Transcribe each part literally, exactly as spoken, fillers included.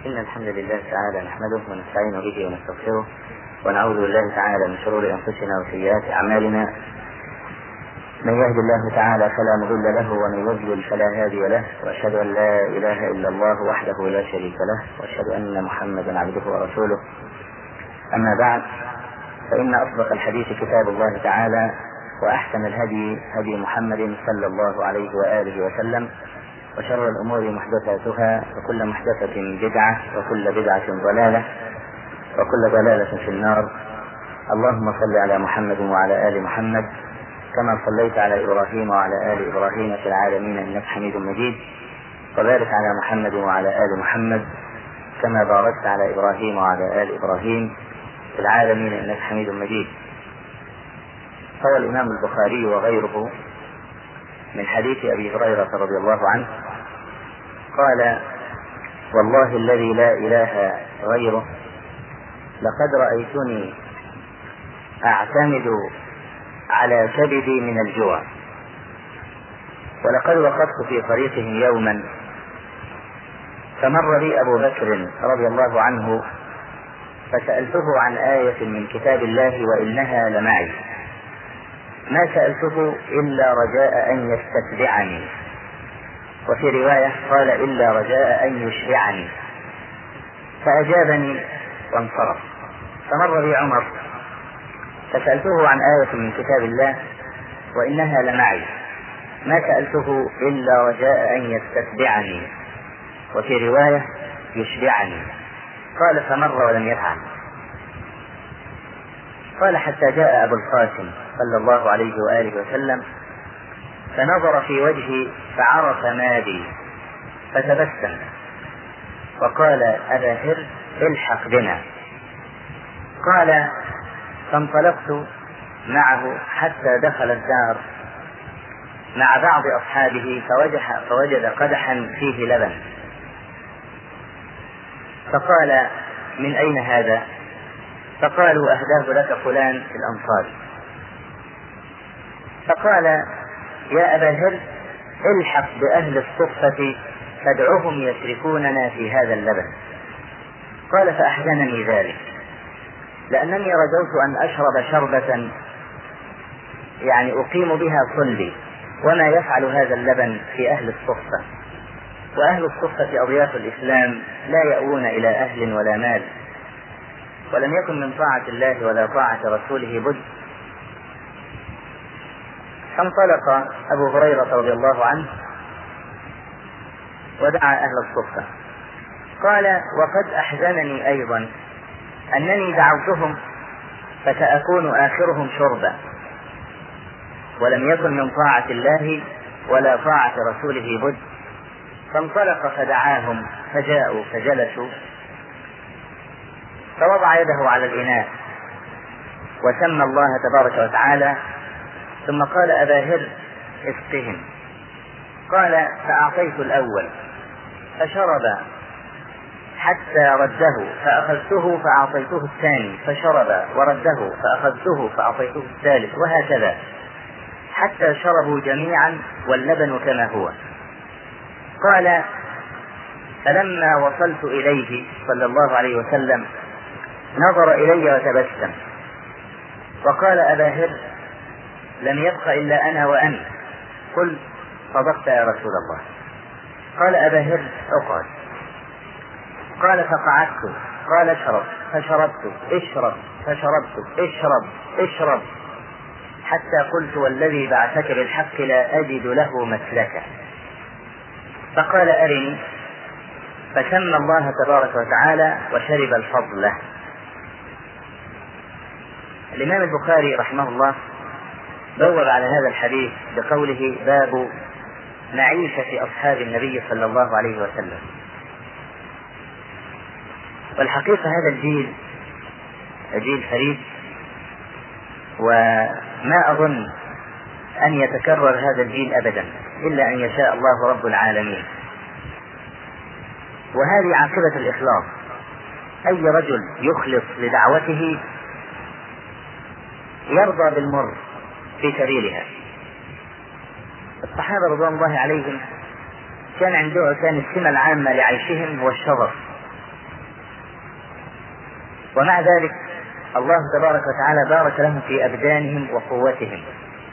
إن الحمد لله تعالى نحمده ونستعين به ونستغفره ونعوذ بالله تعالى من شرور أنفسنا وسيئات أعمالنا. من يهد الله تعالى فلا مضل له ومن يضلل فلا هادي له، وأشهد أن لا إله إلا الله وحده لا شريك له، وأشهد أن محمدا عبده ورسوله. أما بعد، فإن أصدق الحديث كتاب الله تعالى، وأحسن الهدي هدي محمد صلى الله عليه وآله وسلم، وشر الأمور محدثاتها، وكل محدثة بدعة، وكل بدعة ضلالة، وكل ضلالة في النار. اللهم صل على محمد وعلى آل محمد كما صليت على إبراهيم وعلى آل إبراهيم في العالمين إنك حميد مجيد، وبارك على محمد وعلى آل محمد كما باركت على إبراهيم وعلى آل إبراهيم في العالمين إنك حميد مجيد. روى الإمام البخاري وغيره من حديث أبي هريرة رضي الله عنه قال: والله الذي لا إله غيره لقد رأيتني أعتمد على كبدي من الجوع، ولقد وقفت في طريقهم يوما فمر بي أبو بكر رضي الله عنه فسألته عن آية من كتاب الله وإنها لمعي، ما سألته إلا رجاء أن يستتبعني، وفي رواية قال إلا رجاء أن يشبعني، فأجابني وانصرف. فمر بي عمر فسألته عن آية من كتاب الله وإنها لمعي، ما سألته إلا رجاء أن يستتبعني، وفي رواية يشبعني. قال فمر ولم يفعل. قال حتى جاء أبو القاسم صلى الله عليه وآله وسلم فنظر في وجهي فعرف ما بي فتبسم وقال: أبا هر الحق بنا. قال فانطلقت معه حتى دخل الدار مع بعض أصحابه فوجد قدحا فيه لبن، فقال: من أين هذا؟ فقالوا: أهداه لك فلان في الأنصار. فقال: يا أبا هر الحق بأهل الصفة فادعهم يشركوننا في هذا اللبن. قال فأحزنني ذلك، لأنني رجوت أن أشرب شربة يعني أقيم بها صلبي، وما يفعل هذا اللبن في أهل الصفة، وأهل الصفة أضياف الإسلام لا يأوون إلى أهل ولا مال، ولم يكن من طاعة الله ولا طاعة رسوله بد. فانطلق أبو هريرة رضي الله عنه ودعا أهل الصفة. قال: وقد أحزنني أيضا أنني دعوتهم فسأكون آخرهم شربا، ولم يكن من طاعة الله ولا طاعة رسوله بد. فانطلق فدعاهم فجاءوا فجلسوا، فوضع يده على الإناء وسمى الله تبارك وتعالى، ثم قال: أبا هر اسقهم. قال فأعطيت الأول فشرب حتى رده فأخذته فأعطيته الثاني فشرب ورده فأخذته فأعطيته الثالث، وهكذا حتى شربوا جميعا واللبن كما هو. قال فلما وصلت إليه صلى الله عليه وسلم نظر إلي وتبسم وقال: أبا هر لم يبق إلا أنا وأنت. قل صدقت يا رسول الله. قال: أبا هر اقعد. قال فقعدت. قال اشرب فشربت، اشرب فشربت، اشرب اشرب، حتى قلت والذي بعثك بالحق لا أجد له مسلكا. فقال: أرني. فسمى الله تبارك وتعالى وشرب الفضل. الإمام البخاري رحمه الله بوب على هذا الحديث بقوله: باب معيشة أصحاب النبي صلى الله عليه وسلم. والحقيقة هذا الجيل جيل فريد، وما أظن أن يتكرر هذا الجيل أبدا إلا أن يشاء الله رب العالمين. وهذه عاقبة الإخلاص، أي رجل يخلص لدعوته يرضى بالمر في سبيلها. الصحابة رضوان الله عليهم كان عنده كان السمة العامة لعيشهم هو الشغف ومع ذلك الله تبارك وتعالى بارك لهم في أبدانهم وقوتهم.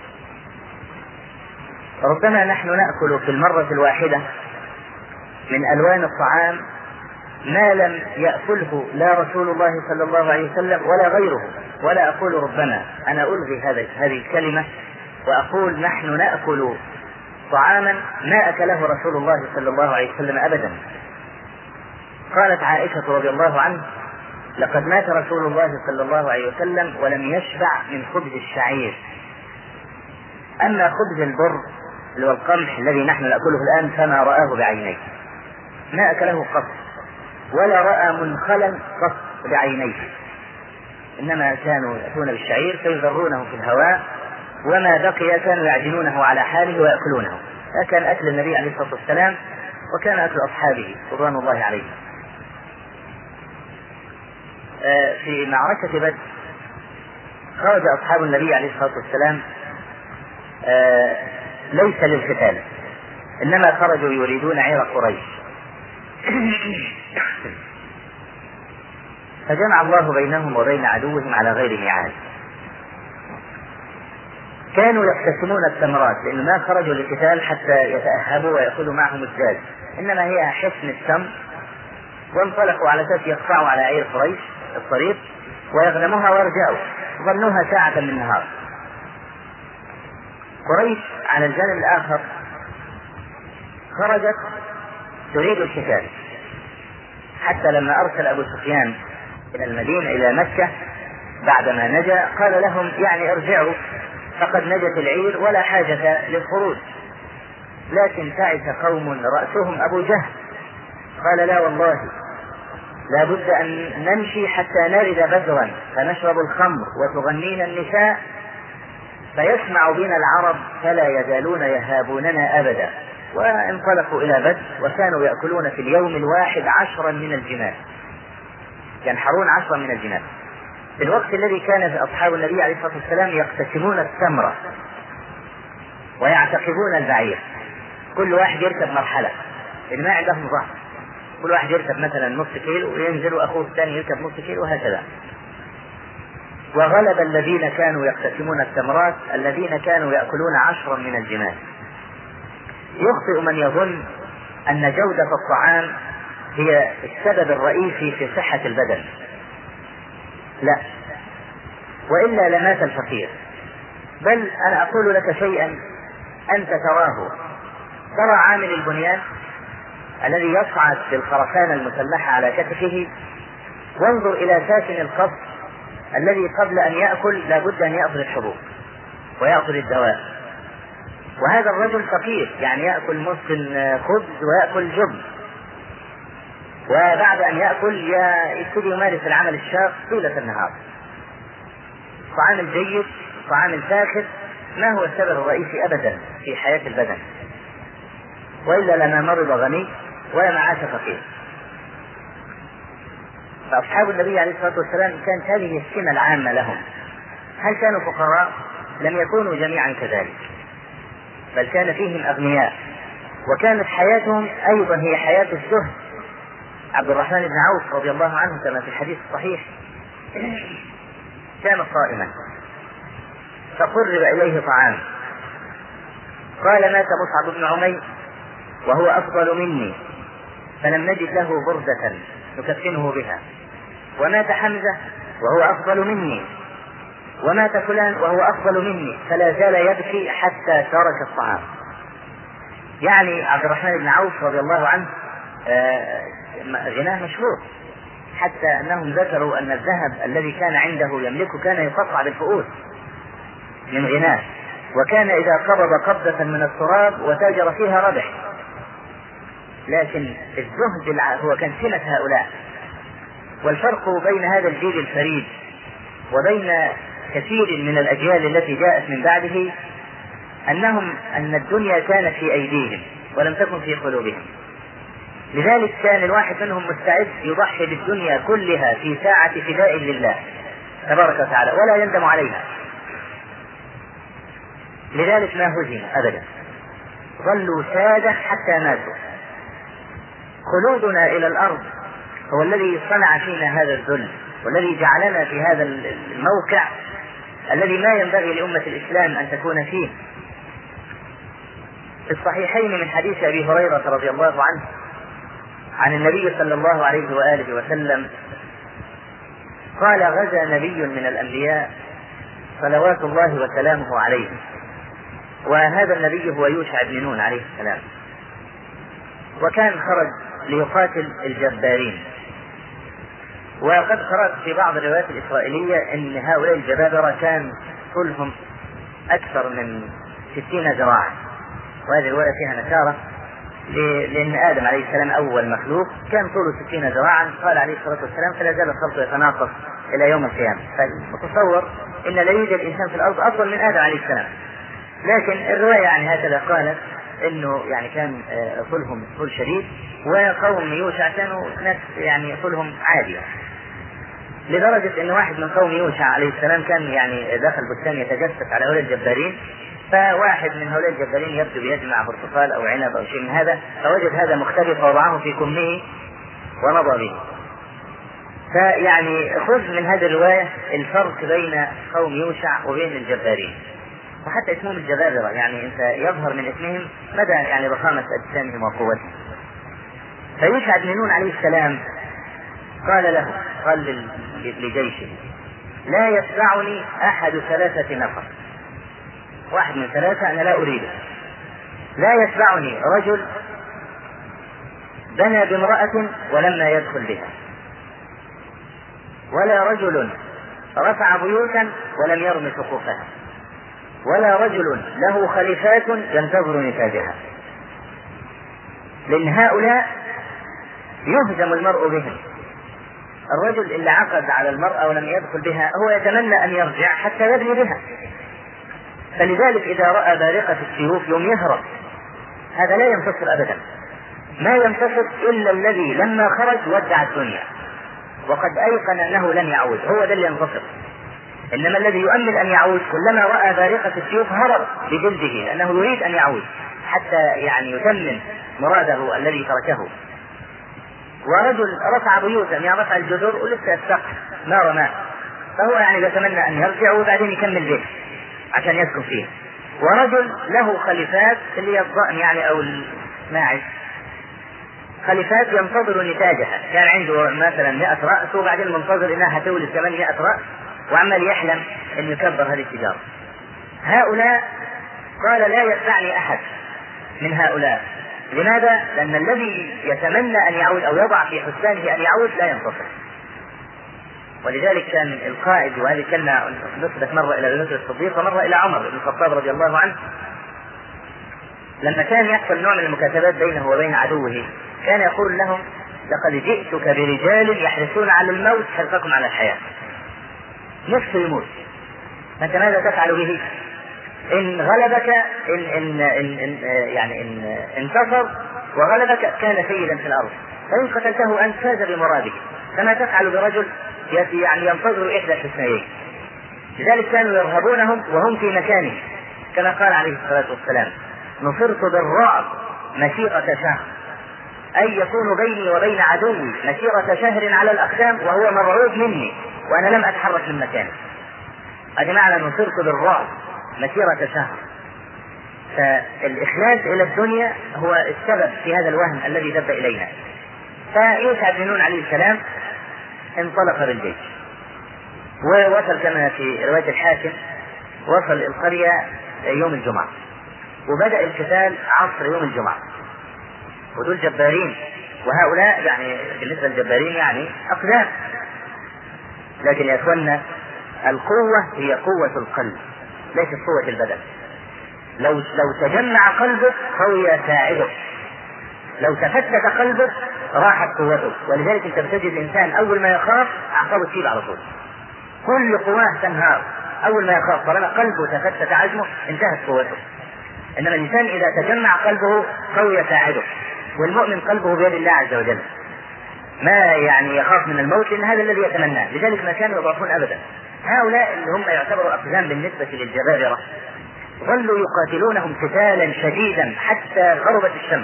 ربما نحن نأكل في المرة الواحدة من ألوان الطعام ما لم يأكله لا رسول الله صلى الله عليه وسلم ولا غيره. ولا أقول ربما، أنا ألغي هذه الكلمة وأقول نحن نأكل طعاما ما أكله رسول الله صلى الله عليه وسلم أبدا. قالت عائشة رضي الله عنه: لقد مات رسول الله صلى الله عليه وسلم ولم يشبع من خبز الشعير، أما خبز البر اللي هو القمح الذي نحن نأكله الآن فما رآه بعينيه، ما أكله قط ولا رأى منخلا قط بعينيه، إنما كانوا يأتون بالشعير فيذرونه في الهواء وما بقي كانوا يعجنونه على حاله ويأكلونه. هذا كان أكل النبي عليه الصلاة والسلام وكان أكل أصحابه رضوان الله عليهم. في معركة بدر خرج أصحاب النبي عليه الصلاة والسلام ليس للقتال، إنما خرجوا يريدون عير قريش. فجمع الله بينهم وبين عدوهم على غير ميعاد. كانوا يقتسمون التمرات، لأنه ما خرجوا للقتال حتى يتأهبوا ويأخذوا معهم الزاد، إنما هي حصن التمر، وانطلقوا على أساس يقطعوا على عير قريش الطريق ويغنموها ويرجعوا، ظنوها ساعة من النهار. قريش على الجانب الآخر خرجت تريد القتال، حتى لما أرسل أبو سفيان إلى المدينة إلى مكة بعدما نجا قال لهم يعني ارجعوا فقد نجت العير ولا حاجة للخروج. لكن تعس قوم رأسهم أبو جهل قال: لا والله لا بد أن نمشي حتى نرد بدرا فنشرب الخمر وتغنينا النساء فيسمع بنا العرب فلا يزالون يهابوننا أبدا. وانطلقوا إلى بدر وكانوا يأكلون في اليوم الواحد عشرا من الجمال، ينحرون عشرا من الجمال في الوقت الذي كان أصحاب النبي عليه الصلاة والسلام يقتسمون التمرة ويعتقبون البعير، كل واحد يركب مرحلة، إن ما عندهم ظهر، كل واحد يركب مثلا نص كيلو وينزل وأخوه الثاني يركب نص كيلو وهكذا. وغلب الذين كانوا يقتسمون التمرات الذين كانوا يأكلون عشرا من الجمال. يخطئ من يظن أن جودة الطعام هي السبب الرئيسي في صحة البدن، لا، وإلا لمات الفقير. بل أنا أقول لك شيئا أنت تراه، ترى عامل البنيان الذي يصعد بالخرسانة المسلحة على كتفه، وانظر إلى ساكن القصر الذي قبل أن يأكل لابد أن يأخذ الحبوب ويأخذ الدواء، وهذا الرجل فقير يعني يأكل مسكن خبز ويأكل جبن، وبعد أن يأكل يبتدي يمارس العمل الشاق طيلة النهار. طعام الجيد طعام الفاخر ما هو السبب الرئيسي أبدا في حياة البدن، وإلا لما مرض غني ولا معاش فقير. فأصحاب النبي عليه الصلاة والسلام كانت هذه السمة العامة لهم. هل كانوا فقراء؟ لم يكونوا جميعا كذلك، بل كان فيهم أغنياء، وكانت حياتهم أيضا هي حياة الزهد. عبد الرحمن بن عوف رضي الله عنه كما في الحديث الصحيح كان صائما فقرب إليه طعام، قال: مات مصعب بن عمير وهو أفضل مني فلم نجد له بردة نكفنه بها، ومات حمزة وهو أفضل مني، ومات فلان وهو أفضل مني، فلا زال يبكي حتى ترك الطعام. يعني عبد الرحمن بن عوف رضي الله عنه غناه مشهور، حتى أنهم ذكروا أن الذهب الذي كان عنده يملكه كان يقطع بالفؤوس من غناه، وكان إذا قبض قبضة من التراب وتاجر فيها ربح. لكن الزهد هو كان سمة هؤلاء. والفرق بين هذا الجيل الفريد وبين كثير من الأجيال التي جاءت من بعده أنهم أن الدنيا كانت في أيديهم ولم تكن في قلوبهم، لذلك كان الواحد منهم مستعد يضحي بالدنيا كلها في ساعة فداء لله تبارك وتعالى ولا يندم عليها. لذلك ما هزم أبدا، ظلوا سادة حتى ماتوا. خلودنا إلى الأرض هو الذي صنع فينا هذا الذل والذي جعلنا في هذا الموقع الذي ما ينبغي لأمة الإسلام أن تكون فيه. في الصحيحين من حديث أبي هريرة رضي الله عنه عن النبي صلى الله عليه وآله وسلم قال: غزا نبي من الأنبياء صلوات الله وسلامه عليه، وهذا النبي هو يوشع بن نون عليه السلام، وكان خرج ليقاتل الجبارين. وقد قرأت في بعض الروايات الإسرائيلية أن هؤلاء الجبابرة كان طولهم أكثر من ستين ذراعا، وهذه الرواية فيها نكارة لأن آدم عليه السلام أول مخلوق كان طوله ستين ذراعا، قال عليه الصلاة والسلام: فلا زال الخلق يتناقص إلى يوم القيامة. فمتصور أن لا يوجد إنسان في الأرض أطول من آدم عليه السلام، لكن الرواية يعني هكذا قالت إنه يعني كان طولهم طول شديد، وقوم يوشع كانوا ناس يعني طولهم عادي، لدرجة إن واحد من قوم يوشع عليه السلام كان يعني دخل بستان يتجسس على هؤلاء الجبارين، فواحد من هؤلاء الجبارين يبدو بيجمع برتقال أو عنب أو شيء من هذا، فوجد هذا مختلف ووضعه في كمه ونضى به. فيعني خذ من هذه الرواية الفرق بين قوم يوشع وبين الجبارين، وحتى اسمهم الجبابرة يعني انت يظهر من اسمهم مدى يعني ضخامة اجسامهم وقوتهم. فيوشع بن نون عليه السلام قال له، قال لجيشه: لا يتبعني احد ثلاثة نفر، واحد من ثلاثة انا لا اريده، لا يتبعني رجل بنى بامرأة ولما يدخل بها، ولا رجل رفع بيوتا ولم يرم سقوفها، ولا رجل له خليفات ينتظر نتاجها، لأن هؤلاء يهزم المرء بهم. الرجل اللي عقد على المرأة ولم يدخل بها هو يتمنى أن يرجع حتى يبني بها، فلذلك إذا رأى بارقة السيوف يوم يهرب، هذا لا ينتصر أبدا. ما ينتصر إلا الذي لما خرج ودع الدنيا وقد أيقن أنه لن يعود، هو ده اللي ينتصر. إنما الذي يؤمل أن يعود كلما رأى بارقة السيوف هرب بجلده، لأنه يريد أن يعود حتى يعني يتمم مراده الذي تركه. ورجل رفع بيوتا يعني رفع الجذور ولسه السقف ما رماه، فهو يعني يتمنى أن يرجع وبعدين يكمل بيت عشان يسكن فيه. ورجل له خليفات اللي هي الضأن يعني أو الماعز، خليفات ينتظر نتاجها، كان عنده مثلا مئة رأس وبعدين منتظر إنها هتولد ثمانمائة رأس وعمال يحلم أن يكبر هذه التجارة. هؤلاء قال لا يتبعني أحد من هؤلاء. لماذا؟ لأن الذي يتمنى أن يعود أو يضع في حسبانه أن يعود لا ينتصر. ولذلك كان القائد، وهذه كلمة نسبت مرة إلى أبي بكر الصديق ومرة إلى عمر بن الخطاب رضي الله عنه، لما كان يحصل نوع من المكاتبات بينه وبين عدوه كان يقول لهم: لقد جئتك برجال يحرصون على الموت حرصكم على الحياة. نفسه يموت، فأنت ماذا تفعل به؟ إن غلبك إن, إن, إن, إن يعني إن انتصر وغلبك كان سيدا في الأرض، فإن قتلته أنت فاز بمرادك. فما تفعل برجل يعني ينتظر إحدى الحسنيين؟ لذلك كانوا يرهبونهم وهم في مكانه، كما قال عليه الصلاة والسلام: نصرت بالرعب مسيرة شهر، أي يكون بيني وبين عدوي مسيرة شهر على الأقدام وهو مرعوب مني وأنا لم أتحرك من مكاني. هذا معنى نصرت بالرعب مسيرة شهر. فالإخلاص إلى الدنيا هو السبب في هذا الوهم الذي دب إلينا. فيوشع بن نون عليه السلام انطلق بالجيش ووصل كما في رواية الحاكم، وصل القرية يوم الجمعة وبدأ القتال عصر يوم الجمعة. ودول جبارين، وهؤلاء يعني بالنسبة للجبارين يعني أقدام، لكن يا أخوانا القوة هي قوة القلب ليست قوة البدن. لو لو تجمع قلبك قوي ساعدك، لو تفتت قلبك راحت قوته. ولذلك انت بتجد الانسان اول ما يخاف اعصابه تشيب على طول، كل قواه تنهار اول ما يخاف، طالما قلبه تفتت عزمه انتهت قوته. انما الانسان اذا تجمع قلبه قوي ساعده. والمؤمن قلبه بيد الله عز وجل، ما يعني يخاف من الموت لان هذا الذي يتمناه، لذلك ما كانوا يضعفون ابدا. هؤلاء اللي هم يعتبروا اقزام بالنسبة للجبابرة ظلوا يقاتلونهم قتالا شديدا حتى غربت الشمس.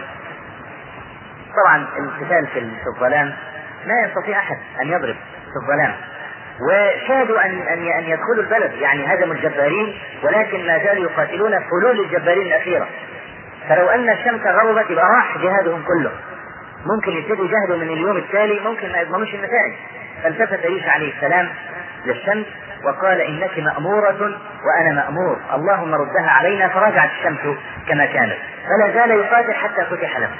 طبعا القتال في الظلام لا يستطيع احد ان يضرب في الظلام، وكادوا أن أن يدخلوا البلد، يعني هزموا الجبارين، ولكن ما زالوا يقاتلون فلول الجبارين الأخيرة. فلو أن الشمس غربت يبقى راح جهادهم كله، ممكن يبتدوا يجاهدوا من اليوم التالي، ممكن ما يضمنوش النتائج. فالتفت عيسى عليه السلام للشمس وقال إنك مأمورة وأنا مأمور، اللهم ردها علينا. فرجعت الشمس كما كانت، فلا زال يقاتل حتى فتح له.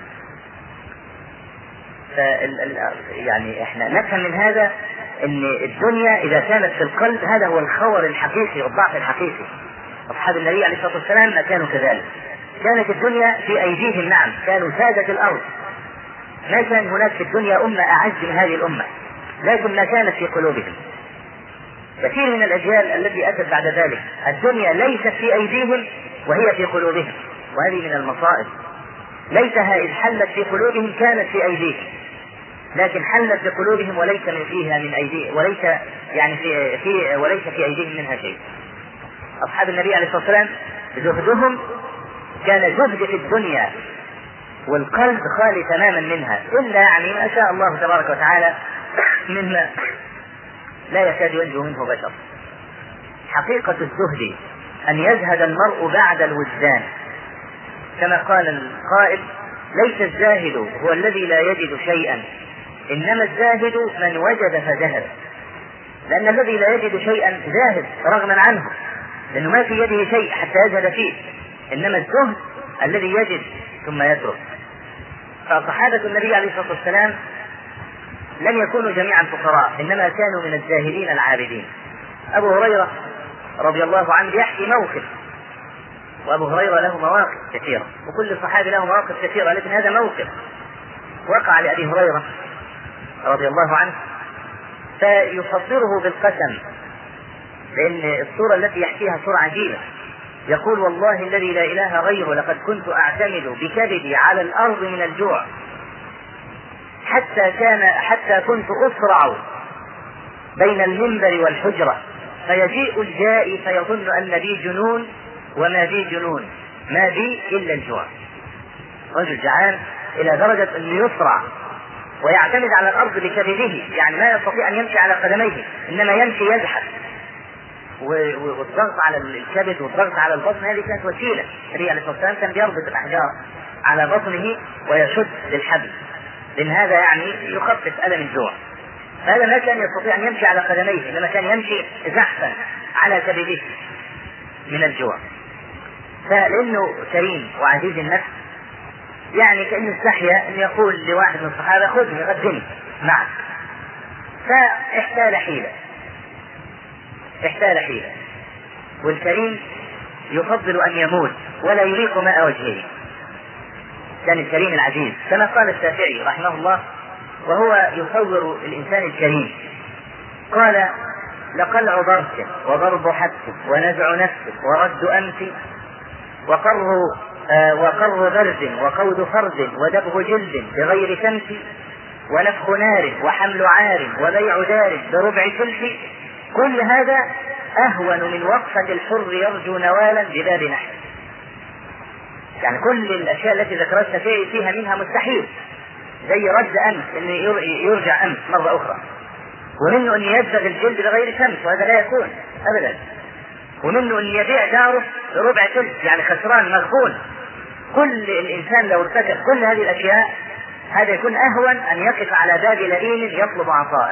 يعني احنا نفهم من هذا ان الدنيا اذا كانت في القلب هذا هو الخور الحقيقي والضعف الحقيقي. اصحاب النبي عليه الصلاه والسلام ما كانوا كذلك، كانت الدنيا في ايديهم، نعم كانوا سادة الارض، ما كان هناك في الدنيا امه اعز من هذه الامه، لكن ما كانت في قلوبهم. كثير من الاجيال التي اتت بعد ذلك الدنيا ليست في ايديهم وهي في قلوبهم، وهذه من المصائب. ليتها إذ حلت في قلوبهم كانت في أيديهم، لكن حلت في قلوبهم وليس من فيها من أيديهم، وليس يعني في, في وليس في أيديهم منها شيء. أصحاب النبي عليه الصلاة والسلام زهدهم كان زهد في الدنيا والقلب خالي تماما منها، إلا يعني ما شاء الله تبارك وتعالى مما لا يكاد ينجو منه بشر. حقيقة الزهد أن يزهد المرء بعد الوجدان، كما قال القائل: ليس الزاهد هو الذي لا يجد شيئا، إنما الزاهد من وجد فزهد. لأن الذي لا يجد شيئا زاهد رغما عنه، لأنه ما في يده شيء حتى يزهد فيه، إنما الزهد الذي يجد ثم يترك. فصحابة النبي عليه الصلاة والسلام لم يكونوا جميعا فقراء، إنما كانوا من الزاهدين العابدين. أبو هريرة رضي الله عنه يحكي موقف، وأبو هريرة له مواقف كثيرة، وكل صحابي له مواقف كثيرة، لكن هذا موقف وقع لأبي هريرة رضي الله عنه فيصدره بالقسم، لأن الصورة التي يحكيها صورة عجيبة. يقول: والله الذي لا إله غيره لقد كنت أعتمد بكبدي على الأرض من الجوع، حتى كان حتى كنت أسرع بين المنبر والحجرة، فيجيء الجائي فيظن أن بي جنون وما بي جنون، ما بي إلا الجوع. رجل جعان إلى درجة أنه يسرع ويعتمد على الأرض بكبده، يعني ما يستطيع أن يمشي على قدميه، إنما يمشي يزحف، والضغط على الكبد والضغط على البطن هذه كانت وسيلة. النبي عليه الصلاة والسلام كان بيربط الأحجار على بطنه ويشد بالحبل، لأن هذا يعني يخفف ألم الجوع. هذا ما كان يستطيع أن يمشي على قدميه، إنما كان يمشي زحفا على كبده من الجوع. فلأنه كريم وعزيز النفس، يعني كأنه استحيا أن يقول لواحد من الصحابة: خذني غدني معك. فاحتال حيلة احتال حيلة والكريم يفضل أن يموت ولا يريق ماء وجهه. كان الكريم العزيز كما قال الشافعي رحمه الله وهو يصور الإنسان الكريم، قال: لقلع ضرس وضرب حبس ونزع نفس ورد أنف وقر آه وقر برد وقود فرد ودبغ جلد بغير شمس ونفخ نار وحمل عار وبيع دار بربع ثلث، كل هذا أهون من وقفة الحر يرجو نوالا بباب نحل. يعني كل الأشياء التي ذكرتها فيها منها مستحيل، زي رد أمس إنه يرجع أمس مرة أخرى، ومنه أن يبدغ الجلد بغير شمس وهذا لا يكون أبدا، ومنه أن يبيع داره بربع ثلث يعني خسران مغبون. كل الإنسان لو ارتكب كل هذه الأشياء هذا يكون أهون أن يقف على باب لئيم يطلب عطاء،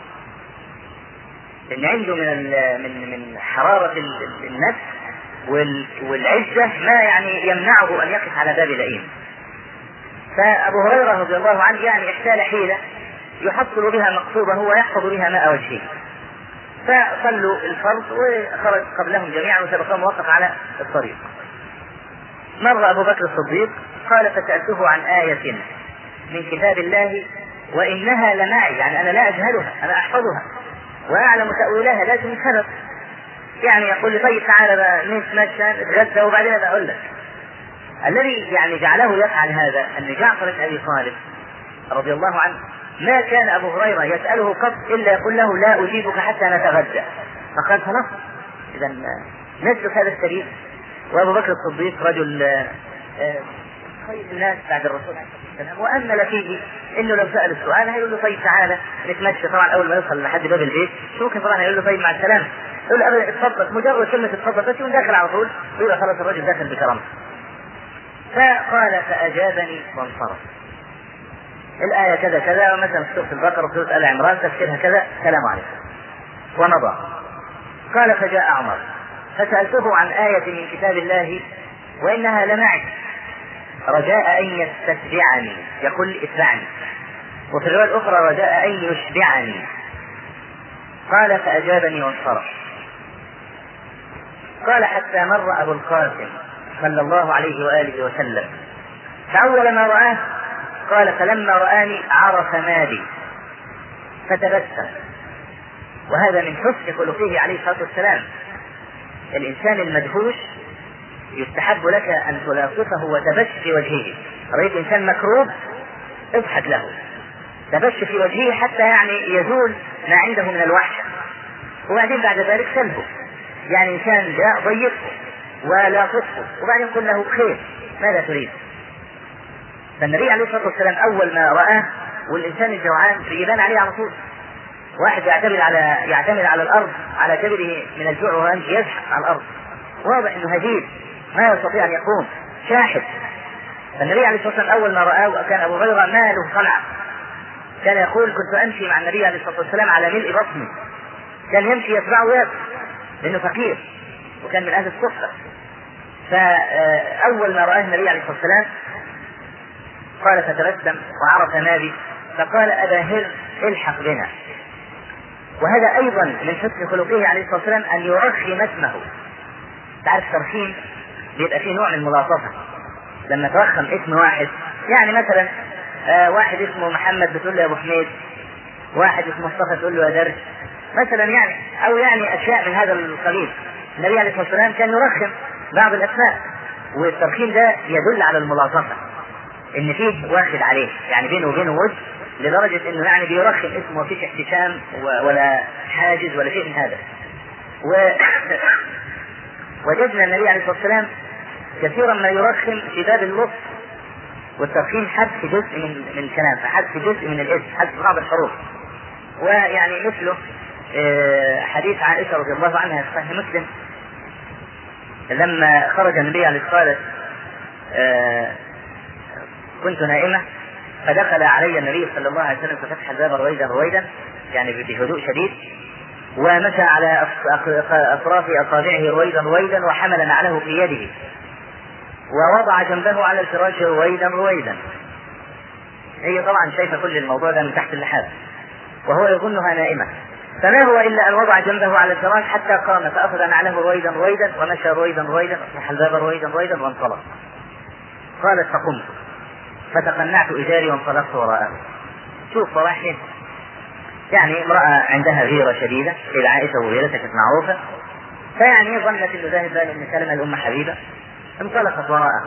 لأن عنده من من من حرارة النفس والعزة ما يعني يمنعه أن يقف على باب لئيم. فأبو هريرة رضي الله عنه يعني احتال حيلة يحصل بها مقصوبه ويحفظ بها ماء وجهه، فصلوا الفرض وخرج قبلهم جميعا وسبقهم ووقف على الطريق. مر أبو بكر الصديق قال: فسألته عن آية من كتاب الله وإنها لمعي، يعني أنا لا أجهلها، أنا أحفظها وأعلم تأويلها لكن سبب، يعني يقول لي: طيب تعالى بقى نتمشى نتغدى وبعدين بقول لك. الذي يعني جعله يفعل هذا أن جعفر بن أبي طالب رضي الله عنه ما كان أبو هريرة يسأله قط إلا يقول له: لا أجيبك حتى نتغدى. فقال: خلاص إذا نسلك هذا السبيل. وأبو بكر الصديق رجل خير الناس بعد الرسول عليه الصلاة والسلام، وأمل فيه إنه لو سأل السؤال هيقول له طيب تعالى نتمشى. طبعا أول ما يوصل لحد باب البيت شو ممكن طبعا هيقول له طيب مع السلامة، يقول له أبدا اتفضل، مجرد كلمة اتفضل بس يكون داخل على طول، يقول خلاص الرجل داخل بكرامته. فقال فأجابني وانصرف. الآية كذا كذا، ومثلا في سورة البقرة وسورة آل عمران تفسيرها كذا، سلام عليكم، ومضى. قال فجاء عمر فسألته عن آية من كتاب الله وإنها لمعي رجاء أن يستتبعني، يقول اتبعني، وفي الرواية الأخرى رجاء أن يشبعني. قال فأجابني وانصرف. قال حتى مر أبو القاسم صلى الله عليه وآله وسلم، فأول ما رآه قال فلما رآني عرف ما بي فتبسم. وهذا من حسن خلقه عليه الصلاة والسلام. الإنسان المدهوش يستحب لك أن تلاطفه وتبش في وجهه. رأيت إنسان مكروب اضحك له، تبش في وجهه حتى يعني يزول ما عنده من الوحشة، وبعدين بعد ذلك سلبه. يعني إنسان جاء ضيقه ولاطفه وبعدين قل له خير ماذا تريد. فالنبي عليه الصلاة والسلام أول ما رآه، والإنسان الجوعان يبان عليه على طول، واحد يعتمد على يعتمد على الأرض على كبره من الجوع ويمشي يزحف على الأرض، واضح إنه هزيل ما يستطيع أن يقوم، شاحب. فالنبي عليه الصلاة والسلام أول ما رآه كان أبو هريرة ماله صنعة، كان يقول كنت أمشي مع النبي عليه الصلاة والسلام على ملء بطني، كان يمشي يتبعه ويأكل لأنه فقير وكان من أهل الصفة. فأول ما رآه النبي عليه الصلاة والسلام قال فتبسم وعرف ما بي، فقال أبا هر الحق بنا. وهذا أيضا من حسن خلقه عليه الصلاة والسلام أن يرخم اسمه. تعرف ترخيم بيبقى فيه نوع من الملاطفة. لما ترخم اسم واحد، يعني مثلا آه واحد اسمه محمد بتقول له يا أبو حميد، واحد اسمه مصطفى تقول له يا درش مثلا، يعني أو يعني أشياء من هذا القبيل. النبي عليه الصلاة والسلام كان يرخم بعض الأسماء، والترخيم ده يدل على الملاطفة، إن فيه واخد عليه، يعني بينه وبينه ود، لدرجة إنه يعني بيرخم اسمه وفيش احتشام ولا حاجز ولا شيء من هذا. و... وجدنا النبي عليه الصلاة والسلام كثيرا ما يرخم في باب اللطف والترخيم، حذف جزء من من الكلام، فحذف جزء من الاسم، حذف بعض الحروف. ويعني مثله حديث عائشة رضي الله عنها في صحيح مسلم، لما خرج النبي عليه الصلاة والسلام كنت نائمة فدخل علي النبي صلى الله عليه وسلم ففتح الباب رويدا رويدا، يعني بهدوء شديد، ومشى على أطراف أصابعه رويدا رويدا، وحمل نعله في يده، ووضع جنبه على الفراش رويدا رويدا. هي طبعا شايفة كل الموضوع ده من تحت اللحاف وهو يظنها نائمة، فما هو إلا أن وضع جنبه على الفراش حتى قام فأخذ نعله رويدا رويدا ومشى رويدا رويدا، فتح الباب رويدا رويدا وانطلق. قالت فقمت فتقنعت إزاري وانطلقت وراءه. شوف صراحة يعني امرأة عندها غيرة شديدة إلى عائشة، وغيرتها كانت معروفة، فيعني ظنت إنه ذاهب بان سلمة الأم حبيبة، انطلقت وراءه.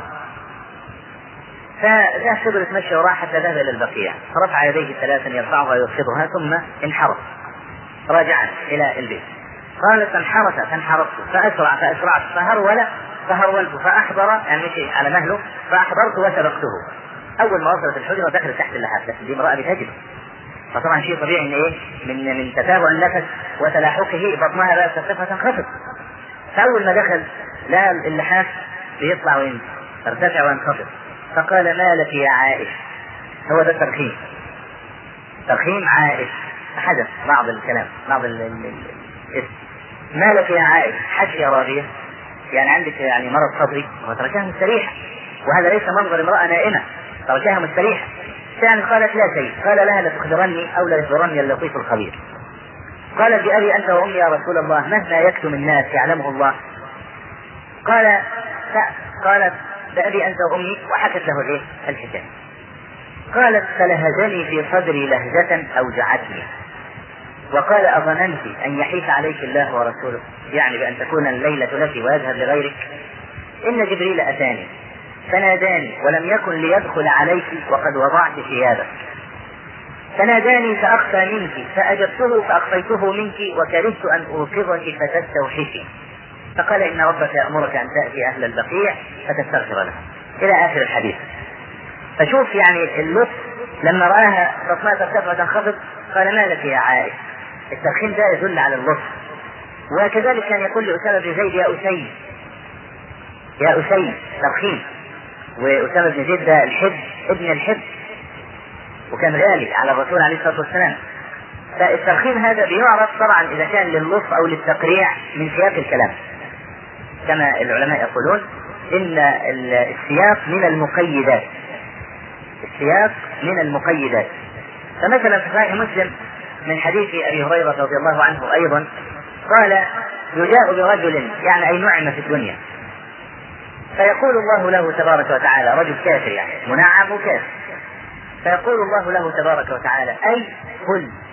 فذهب فضل يتمشى وراء حتى ذهب إلى البقيع، فرفع يديه ثلاثا يرفعها ويخفضها ثم انحرف راجعا إلى البيت. قالت فانحرف فانحرفت فأسرع فأسرعت فهرول فهرولت فأحضر، يعني مشي على مهله، فأحضرت وسبقته. أول ما وصلت الحجرة دخلت تحت اللحاف، لكن دي امرأة بتجد، فطبعا شيء طبيعي إن إيه من من تتابع النفس وتلاحقه بطنها بقى ترتفع تنخفض. فأول ما دخل لا اللحاف بيطلع وينزل، ترتفع وينخفض. فقال ما لك يا عائش، هو ده الترخيم، ترخيم عائش، حدث بعض الكلام بعض الاسم، ما لك يا عائش، حشية راضية، يعني عندك يعني مرض صدري، وتركها مستريحة، وهذا ليس منظر امرأة نائمة، تركها مستريحة. يعني قالت لا شيء. قال لها لتخبرني أو ليخبرني اللطيف الخبير. قالت بأبي أنت وأمي يا رسول الله مهما يكتم الناس يعلمه الله. قال قالت بأبي أنت وأمي، وحكت له الايه الحكاية. قالت فلهجني في صدري لهجة أوجعتني، وقال أظننت أن يحيف عليك الله ورسوله، يعني بأن تكون الليلة لك ويذهب لغيرك. إن جبريل أتاني فناداني ولم يكن ليدخل عليك وقد وضعت ثيابك، فناداني فأخفى منك فأجبته فأخفيته منك وكرهت أن أوقظك فتستوحشي. فقال إن ربك يأمرك أن تأتي أهل البقيع فتستغفر لهم، إلى آخر الحديث. فشوف يعني اللطف لما رآها بطنها ترتفع وتنخفض قال ما لك يا عائشة. الترخيم ده يدل على اللطف. وكذلك كان يقول لأسامة بن زيد يا أسيد يا أسيد، ترخيم. وأسامة بن زيد ده الحب، ابن الحب، وكان غالي على الرسول عليه الصلاة والسلام. فالترخيم هذا بيعرف طبعا إذا كان للطف أو للتقريع من سياق الكلام، كما العلماء يقولون إن السياق من المقيدات، السياق من المقيدات. فمثلا في صحيح مسلم من حديث أبي هريرة رضي الله عنه أيضا قال يجاء برجل يعني أي نعم في الدنيا، فيقول الله له تبارك وتعالى، رجل كافر يعني منعم وكافر، فيقول الله له تبارك وتعالى أي كل